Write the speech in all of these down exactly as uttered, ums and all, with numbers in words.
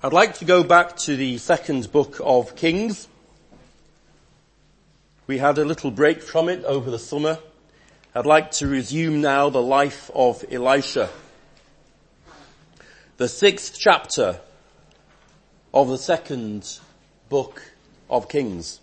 I'd like to go back to the second book of Kings. We had a little break from it over the summer. I'd like to resume now the life of Elisha. The sixth chapter of the second book of Kings.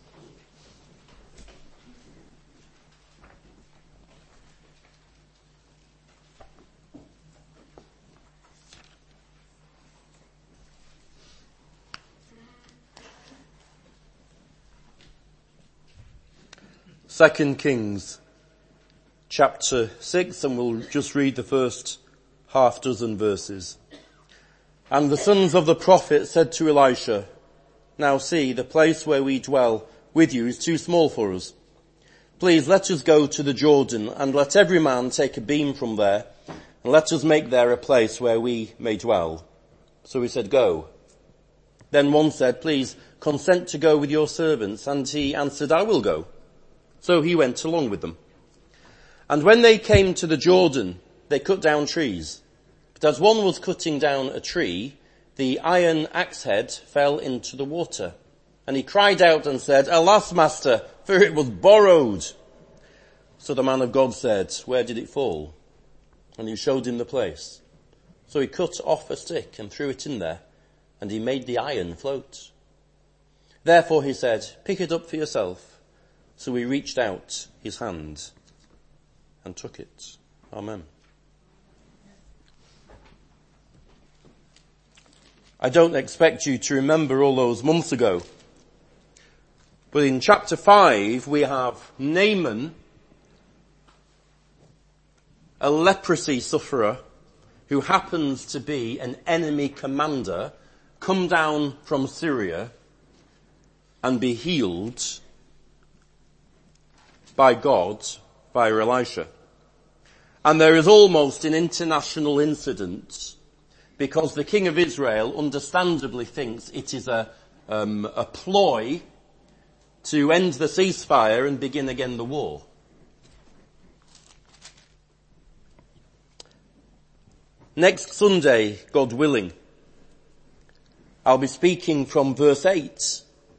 Second Kings, chapter six, and we'll just read the first half dozen verses. And the sons of the prophet said to Elisha, "Now see, the place where we dwell with you is too small for us. Please let us go to the Jordan, and let every man take a beam from there, and let us make there a place where we may dwell." So he said, "Go." Then one said, "Please consent to go with your servants." And he answered, "I will go." So he went along with them. And when they came to the Jordan, they cut down trees. But as one was cutting down a tree, the iron axe head fell into the water. And he cried out and said, "Alas, master, for it was borrowed." So the man of God said, "Where did it fall?" And he showed him the place. So he cut off a stick and threw it in there, and he made the iron float. Therefore he said, "Pick it up for yourself." So he reached out his hand and took it. Amen. I don't expect you to remember all those months ago. But in chapter five we have Naaman, a leprosy sufferer who happens to be an enemy commander, come down from Syria and be healed by God, by Elisha. And there is almost an international incident because the king of Israel understandably thinks it is a, um, a ploy to end the ceasefire and begin again the war. Next Sunday, God willing, I'll be speaking from verse eight.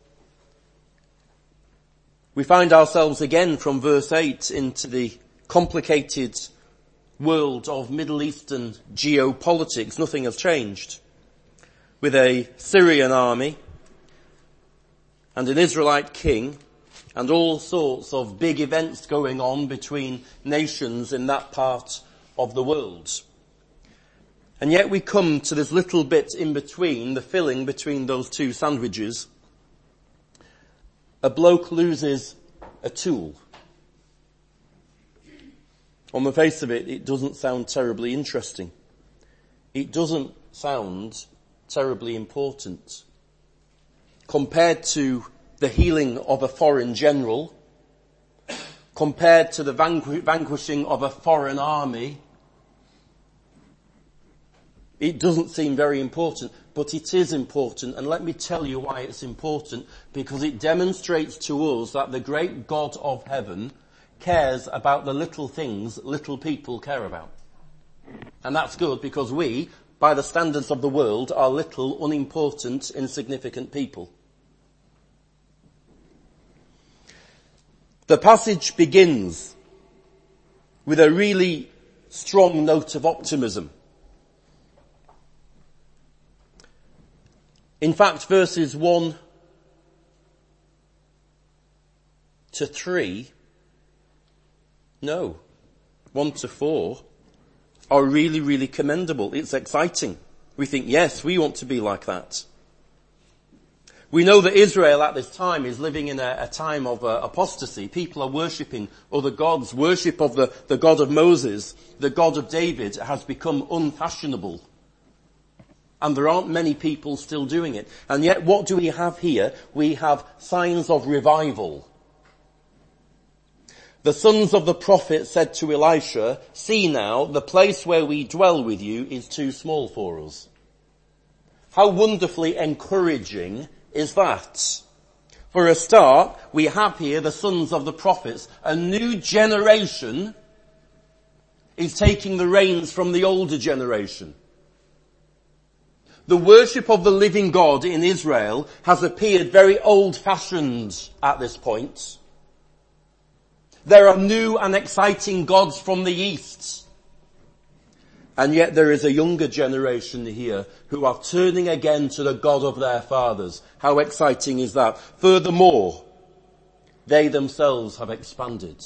We find ourselves again from verse eight into the complicated world of Middle Eastern geopolitics. Nothing has changed. With a Syrian army and an Israelite king and all sorts of big events going on between nations in that part of the world. And yet we come to this little bit in between, the filling between those two sandwiches. A bloke loses a tool. On the face of it, it doesn't sound terribly interesting. It doesn't sound terribly important. Compared to the healing of a foreign general, compared to the vanqu- vanquishing of a foreign army, it doesn't seem very important. But it is important, and let me tell you why it's important, because it demonstrates to us that the great God of heaven cares about the little things little people care about. And that's good because we, by the standards of the world, are little, unimportant, insignificant people. The passage begins with a really strong note of optimism. In fact, verses one to three, no, one to four, are really, really commendable. It's exciting. We think, yes, we want to be like that. We know that Israel at this time is living in a, a time of uh, apostasy. People are worshipping other gods. Worship of the, the God of Moses, the God of David, has become unfashionable. And there aren't many people still doing it. And yet what do we have here? We have signs of revival. The sons of the prophet said to Elisha, "See now, the place where we dwell with you is too small for us." How wonderfully encouraging is that? For a start, we have here the sons of the prophets. A new generation is taking the reins from the older generation. The worship of the living God in Israel has appeared very old-fashioned at this point. There are new and exciting gods from the East. And yet there is a younger generation here who are turning again to the God of their fathers. How exciting is that? Furthermore, they themselves have expanded.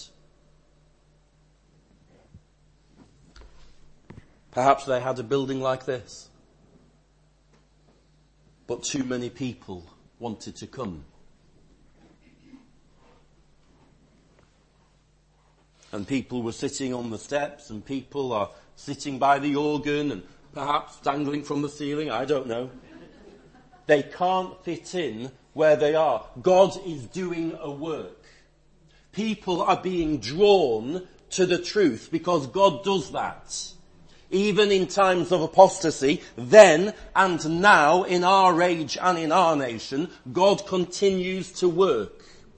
Perhaps they had a building like this, but too many people wanted to come. And people were sitting on the steps, and people are sitting by the organ and perhaps dangling from the ceiling, I don't know. They can't fit in where they are. God is doing a work. People are being drawn to the truth because God does that. Even in times of apostasy, then and now in our age and in our nation, God continues to work.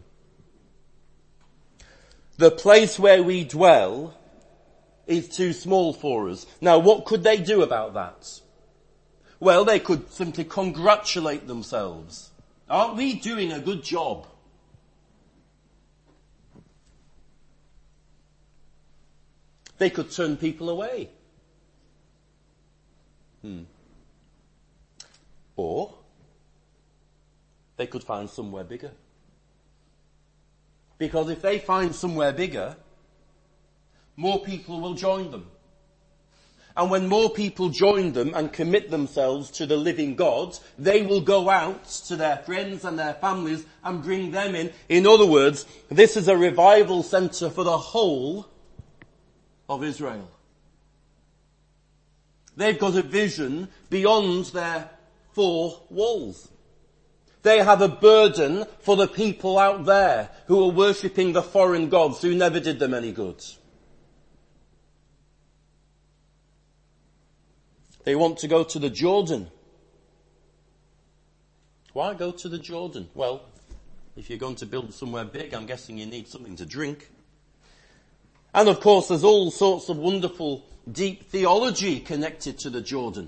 The place where we dwell is too small for us. Now, what could they do about that? Well, they could simply congratulate themselves. Aren't we doing a good job? They could turn people away. Hmm. Or they could find somewhere bigger. Because if they find somewhere bigger, more people will join them. And when more people join them and commit themselves to the living God, they will go out to their friends and their families and bring them in. In other words, this is a revival centre for the whole of Israel. They've got a vision beyond their four walls. They have a burden for the people out there who are worshipping the foreign gods who never did them any good. They want to go to the Jordan. Why go to the Jordan? Well, if you're going to build somewhere big, I'm guessing you need something to drink. And of course, there's all sorts of wonderful, deep theology connected to the Jordan.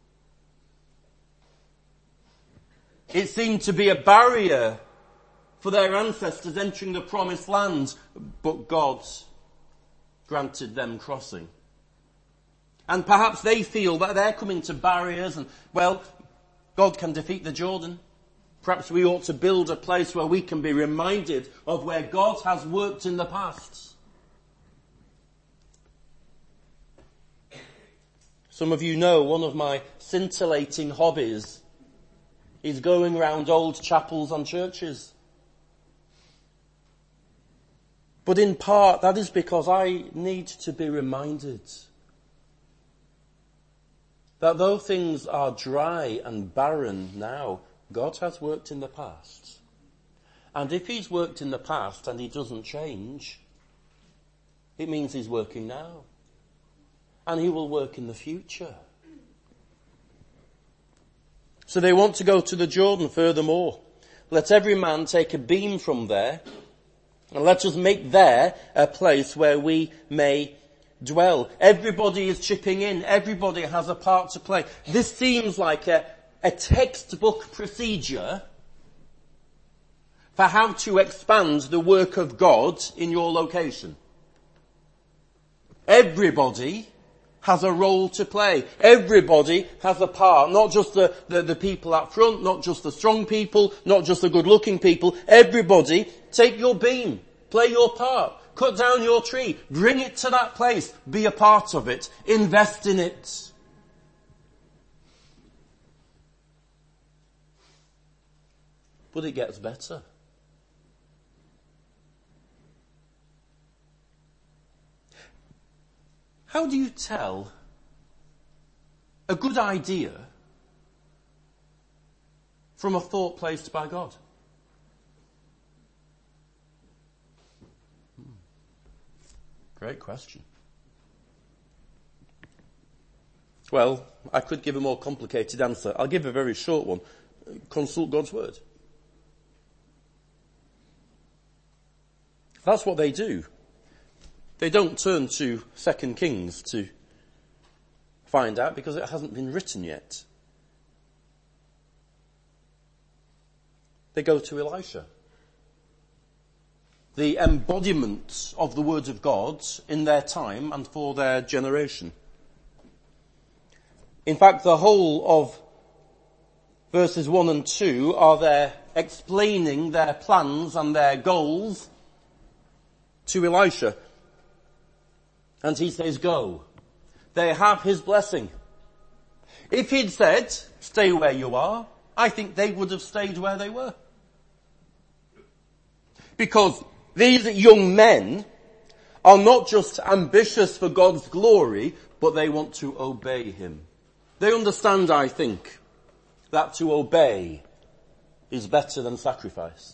It seemed to be a barrier for their ancestors entering the promised land, but God granted them crossing. And perhaps they feel that they're coming to barriers and, well, God can defeat the Jordan. Perhaps we ought to build a place where we can be reminded of where God has worked in the past. Some of you know one of my scintillating hobbies is going around old chapels and churches. But in part, that is because I need to be reminded that though things are dry and barren now, God has worked in the past. And if he's worked in the past and he doesn't change, it means he's working now. And he will work in the future. So they want to go to the Jordan furthermore. Let every man take a beam from there, and let us make there a place where we may dwell. Everybody is chipping in. Everybody has a part to play. This seems like a, a textbook procedure for how to expand the work of God in your location. Everybody has a role to play. Everybody has a part. Not just the, the, the people up front, not just the strong people, not just the good looking people. Everybody, take your beam. Play your part. Cut down your tree. Bring it to that place. Be a part of it. Invest in it. But it gets better. How do you tell a good idea from a thought placed by God? Hmm. Great question. Well, I could give a more complicated answer. I'll give a very short one. Consult God's word. That's what they do. They don't turn to Second Kings to find out because it hasn't been written yet. They go to Elisha, the embodiment of the word of God in their time and for their generation. In fact, the whole of verses one and two are there explaining their plans and their goals to Elisha. And he says, go. They have his blessing. If he'd said, stay where you are, I think they would have stayed where they were. Because these young men are not just ambitious for God's glory, but they want to obey him. They understand, I think, that to obey is better than sacrifice.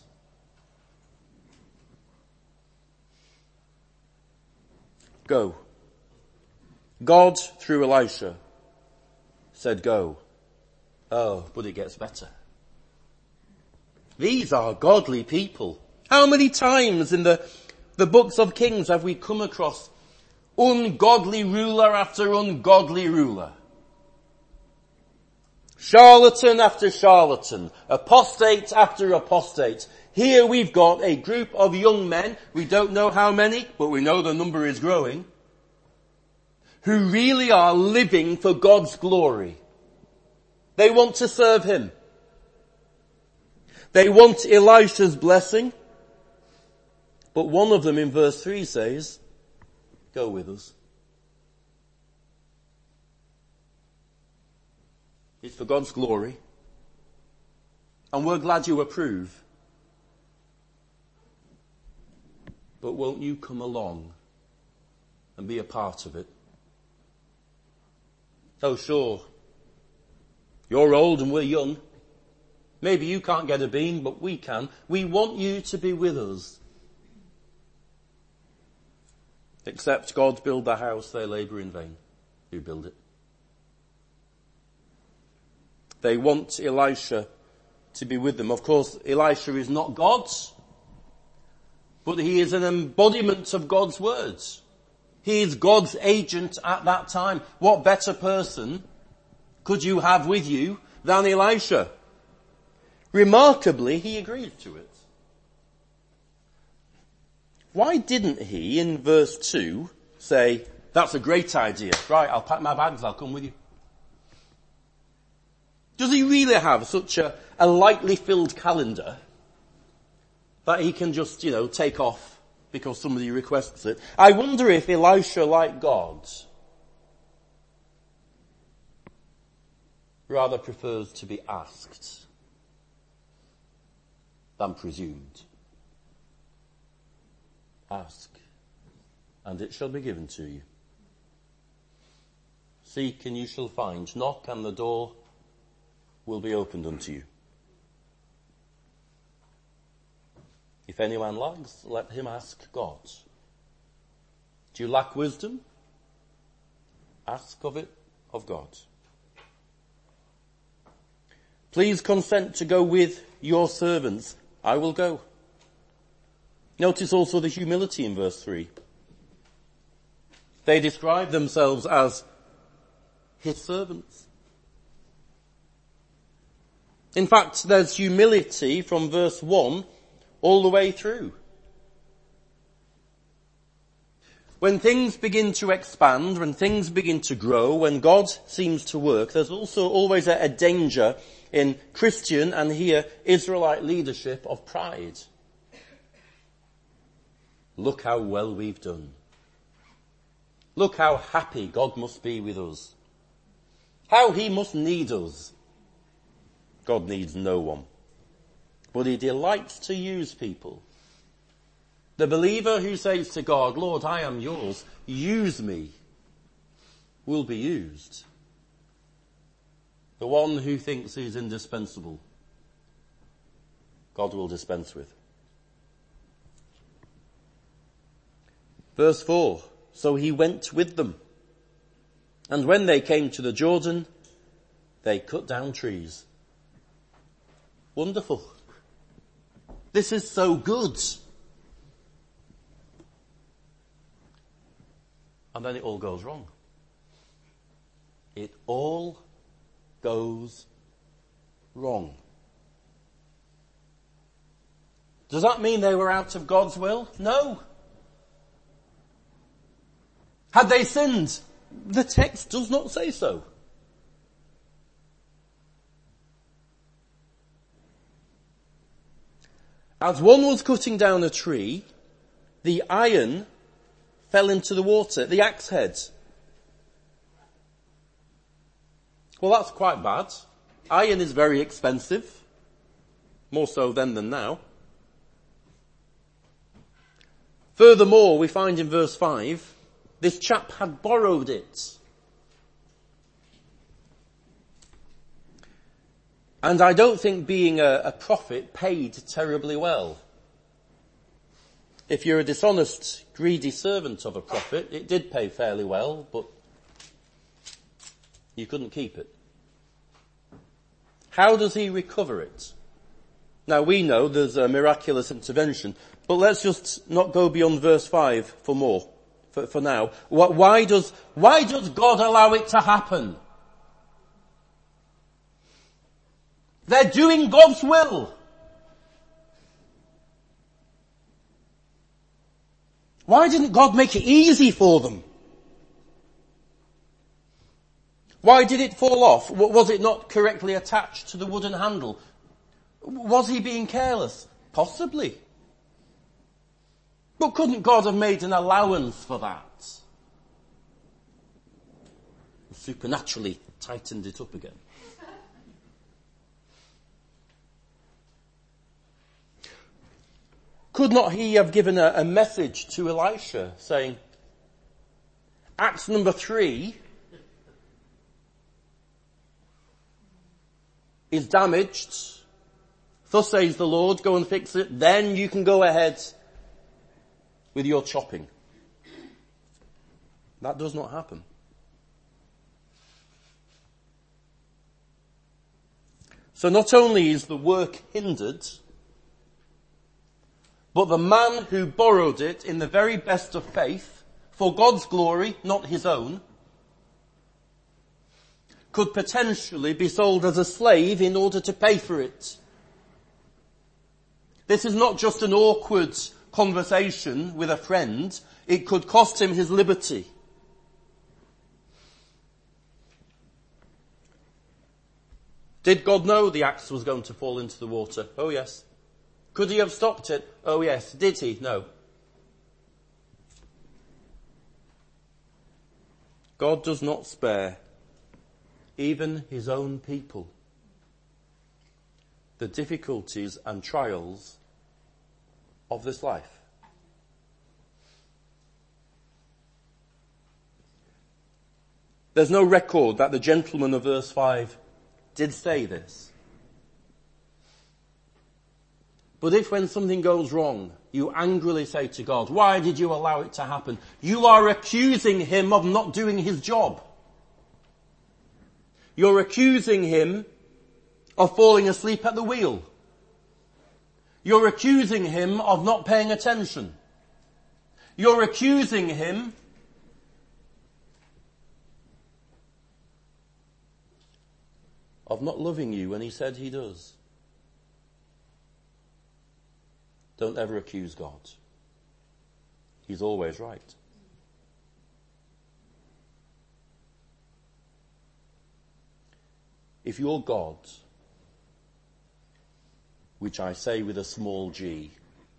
Go. God, through Elisha, said go. Oh, but it gets better. These are godly people. How many times in the, the books of Kings have we come across ungodly ruler after ungodly ruler? Charlatan after charlatan, apostate after apostate. Here we've got a group of young men, we don't know how many, but we know the number is growing, who really are living for God's glory. They want to serve him. They want Elisha's blessing. But one of them in verse three says, go with us. It's for God's glory. And we're glad you approve. But won't you come along and be a part of it? Oh, sure. You're old and we're young. Maybe you can't get a beam, but we can. We want you to be with us. Except God build the house, they labour in vain who build it. They want Elisha to be with them. Of course, Elisha is not God, but he is an embodiment of God's words. He is God's agent at that time. What better person could you have with you than Elisha? Remarkably, he agreed to it. Why didn't he, in verse two, say, that's a great idea. Right, I'll pack my bags, I'll come with you. Does he really have such a, a lightly filled calendar that he can just, you know, take off because somebody requests it? I wonder if Elisha, like God, rather prefers to be asked than presumed. Ask, and it shall be given to you. Seek, and you shall find. Knock, and the door will be opened unto you. If anyone lacks, let him ask God. Do you lack wisdom? Ask of it of God. Please consent to go with your servants. I will go. Notice also the humility in verse three. They describe themselves as his servants. In fact, there's humility from verse one all the way through. When things begin to expand, when things begin to grow, when God seems to work, there's also always a, a danger in Christian and here Israelite leadership of pride. Look how well we've done. Look how happy God must be with us. How he must need us. God needs no one. But he delights to use people. The believer who says to God, Lord, I am yours, use me, will be used. The one who thinks he's indispensable, God will dispense with. Verse four, so he went with them. And when they came to the Jordan, they cut down trees. Wonderful. This is so good. And then it all goes wrong. It all goes wrong. Does that mean they were out of God's will? No. Had they sinned? The text does not say so. As one was cutting down a tree, the iron fell into the water, the axe head. Well, that's quite bad. Iron is very expensive, more so then than now. Furthermore, we find in verse five, this chap had borrowed it. And I don't think being a, a prophet paid terribly well. If you're a dishonest, greedy servant of a prophet, it did pay fairly well, but you couldn't keep it. How does he recover it? Now we know there's a miraculous intervention, but let's just not go beyond verse five for more, for, for now. Why does, why does God allow it to happen? They're doing God's will. Why didn't God make it easy for them? Why did it fall off? Was it not correctly attached to the wooden handle? Was he being careless? Possibly. But couldn't God have made an allowance for that? Supernaturally tightened it up again. Could not he have given a, a message to Elisha saying, Acts number three is damaged, thus says the Lord, go and fix it, then you can go ahead with your chopping. That does not happen. So not only is the work hindered, but the man who borrowed it in the very best of faith, for God's glory, not his own, could potentially be sold as a slave in order to pay for it. This is not just an awkward conversation with a friend. It could cost him his liberty. Did God know the axe was going to fall into the water? Oh yes. Could he have stopped it? Oh yes. Did he? No. God does not spare even his own people the difficulties and trials of this life. There's no record that the gentleman of verse five did say this. But if when something goes wrong, you angrily say to God, why did you allow it to happen? You are accusing him of not doing his job. You're accusing him of falling asleep at the wheel. You're accusing him of not paying attention. You're accusing him of not loving you when he said he does. Don't ever accuse God. He's always right. If your God, which I say with a small g,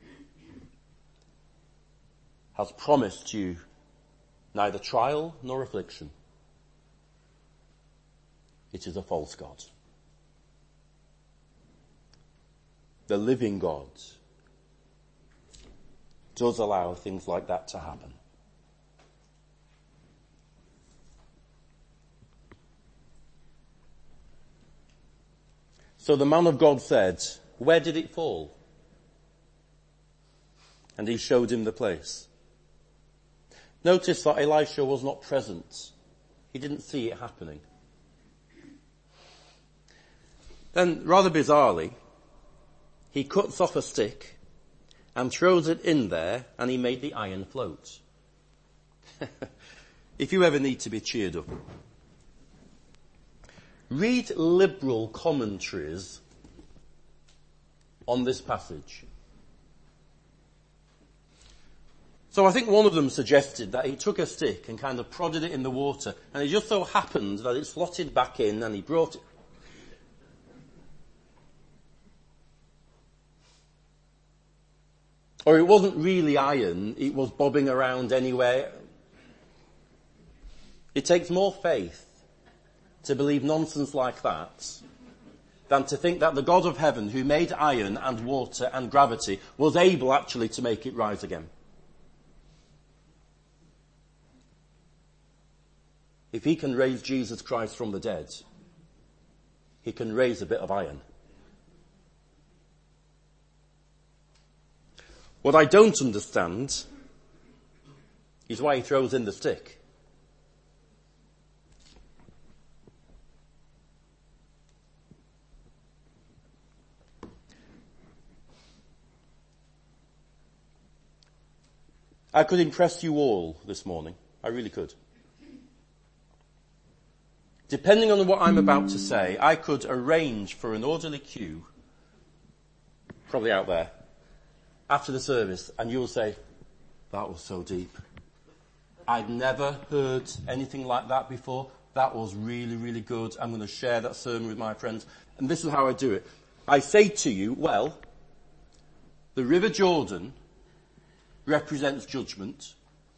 has promised you neither trial nor affliction, it is a false God. The living God does allow things like that to happen. So the man of God said, where did it fall? And he showed him the place. Notice that Elisha was not present. He didn't see it happening. Then, rather bizarrely, he cuts off a stick and throws it in there, and he made the iron float. If you ever need to be cheered up, read liberal commentaries on this passage. So I think one of them suggested that he took a stick and kind of prodded it in the water, and it just so happened that it slotted back in and he brought it. Or it wasn't really iron, it was bobbing around anyway. It takes more faith to believe nonsense like that than to think that the God of heaven, who made iron and water and gravity, was able actually to make it rise again. If he can raise Jesus Christ from the dead, he can raise a bit of iron. What I don't understand is why he throws in the stick. I could impress you all this morning. I really could. Depending on what I'm about to say, I could arrange for an orderly queue, probably out there, after the service, and you'll say, that was so deep. I'd never heard anything like that before. That was really, really good. I'm going to share that sermon with my friends. And this is how I do it. I say to you, well, the River Jordan represents judgment,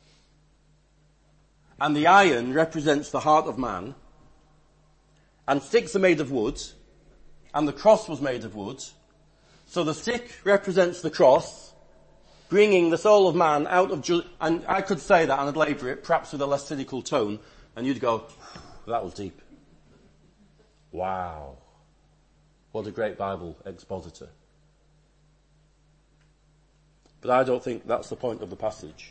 and the iron represents the heart of man, and sticks are made of wood, and the cross was made of wood. So the stick represents the cross, bringing the soul of man out of ju- and I could say that and I'd labour it, perhaps with a less cynical tone, and you'd go, that was deep. Wow. What a great Bible expositor. But I don't think that's the point of the passage.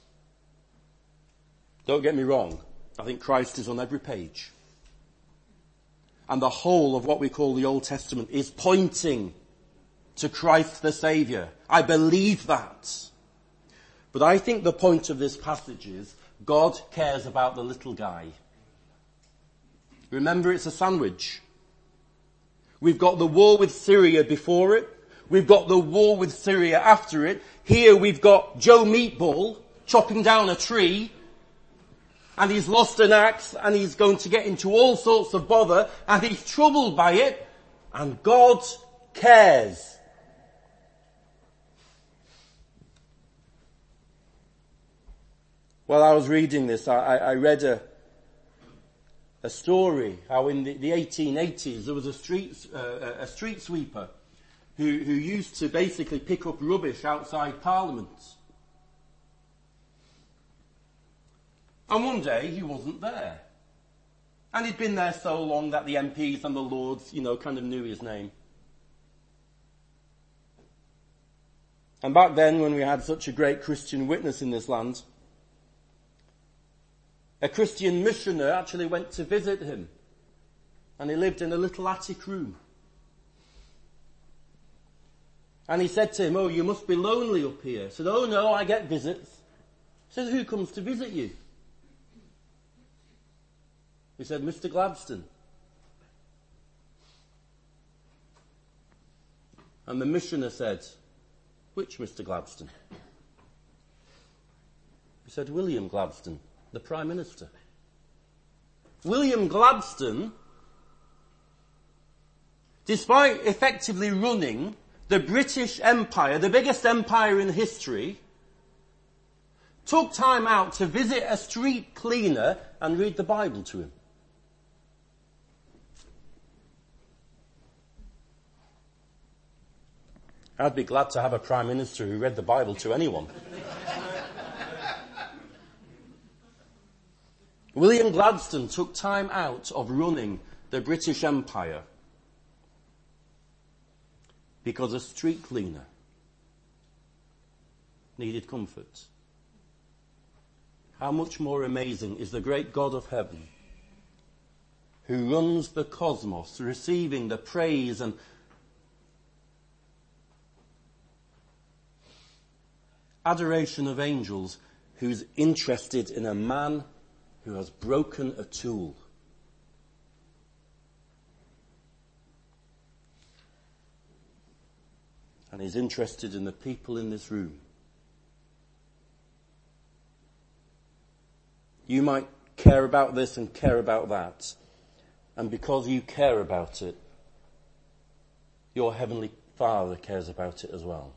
Don't get me wrong. I think Christ is on every page. And the whole of what we call the Old Testament is pointing to Christ the Saviour. I believe that. But I think the point of this passage is God cares about the little guy. Remember, it's a sandwich. We've got the war with Syria before it. We've got the war with Syria after it. Here we've got Joe Meatball chopping down a tree, and he's lost an axe, and he's going to get into all sorts of bother, and he's troubled by it, and God cares. While I was reading this, I, I read a, a story how in the, the eighteen eighties there was a street, uh, a street sweeper who, who used to basically pick up rubbish outside Parliament. And one day he wasn't there. And he'd been there so long that the M Ps and the Lords, you know, kind of knew his name. And back then, when we had such a great Christian witness in this land, a Christian missioner actually went to visit him. And he lived in a little attic room. And he said to him, oh, you must be lonely up here. He said, oh no, I get visits. He said, who comes to visit you? He said, Mister Gladstone. And the missioner said, which Mister Gladstone? He said, William Gladstone, the Prime Minister. William Gladstone, despite effectively running the British Empire, the biggest empire in history, took time out to visit a street cleaner and read the Bible to him. I'd be glad to have a Prime Minister who read the Bible to anyone. William Gladstone took time out of running the British Empire because a street cleaner needed comfort. How much more amazing is the great God of heaven who runs the cosmos, receiving the praise and adoration of angels, who's interested in a man who has broken a tool. And he's interested in the people in this room You might care about this and care about that. And because you care about it, your Heavenly Father cares about it as well.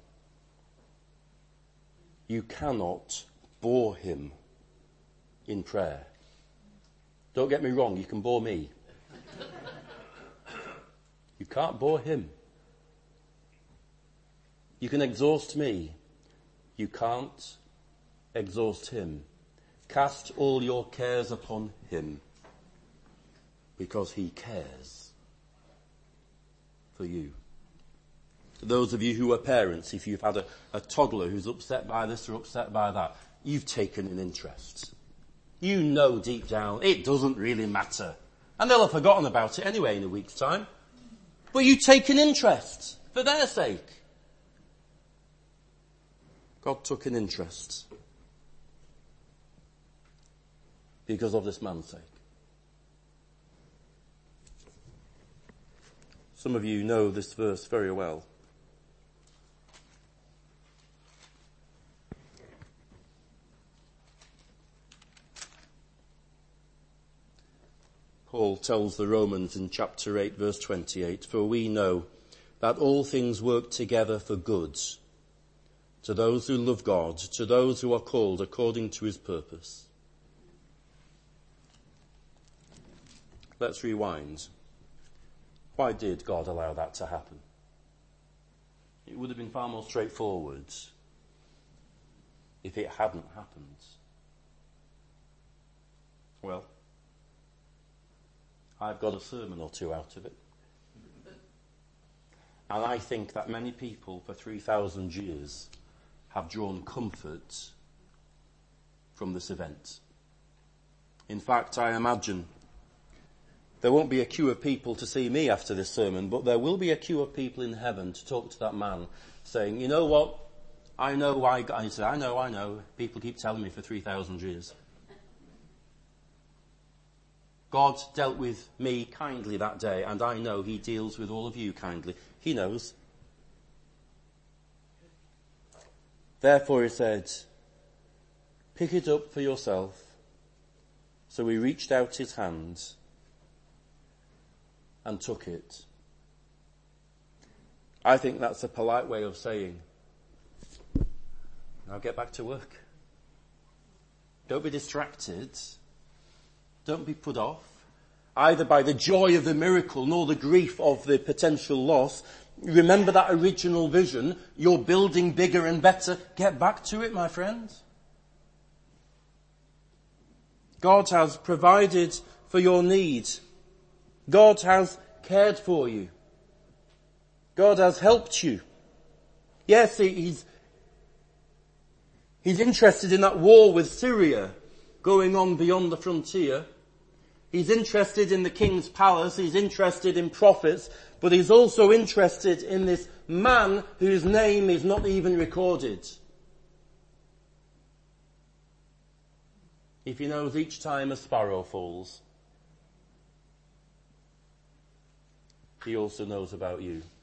You cannot bore him in prayer. Don't get me wrong, you can bore me. You can't bore him. You can exhaust me. You can't exhaust him. Cast all your cares upon him, because he cares for you. To those of you who are parents, if you've had a, a toddler who's upset by this or upset by that, you've taken an interest. You know deep down it doesn't really matter. And they'll have forgotten about it anyway in a week's time. But you take an interest for their sake. God took an interest because of this man's sake. Some of you know this verse very well. Paul tells the Romans in chapter eight, verse twenty-eight, "For we know that all things work together for good, to those who love God, to those who are called according to his purpose." Let's rewind. Why did God allow that to happen? It would have been far more straightforward if it hadn't happened. Well, I've got a sermon or two out of it. And I think that many people for three thousand years have drawn comfort from this event. In fact, I imagine there won't be a queue of people to see me after this sermon, but there will be a queue of people in heaven to talk to that man saying, you know what, I know why God, he said, I know, I know, people keep telling me for three thousand years. God dealt with me kindly that day, and I know he deals with all of you kindly. He knows. Therefore he said, pick it up for yourself. So he reached out his hand and took it. I think that's a polite way of saying, now get back to work. Don't be distracted. Don't be put off, either by the joy of the miracle nor the grief of the potential loss. Remember that original vision. You're building bigger and better. Get back to it, my friend. God has provided for your needs. God has cared for you. God has helped you. Yes, he's, he's interested in that war with Syria going on beyond the frontier. He's interested in the king's palace. He's interested in prophets. But he's also interested in this man whose name is not even recorded. If he knows each time a sparrow falls, he also knows about you.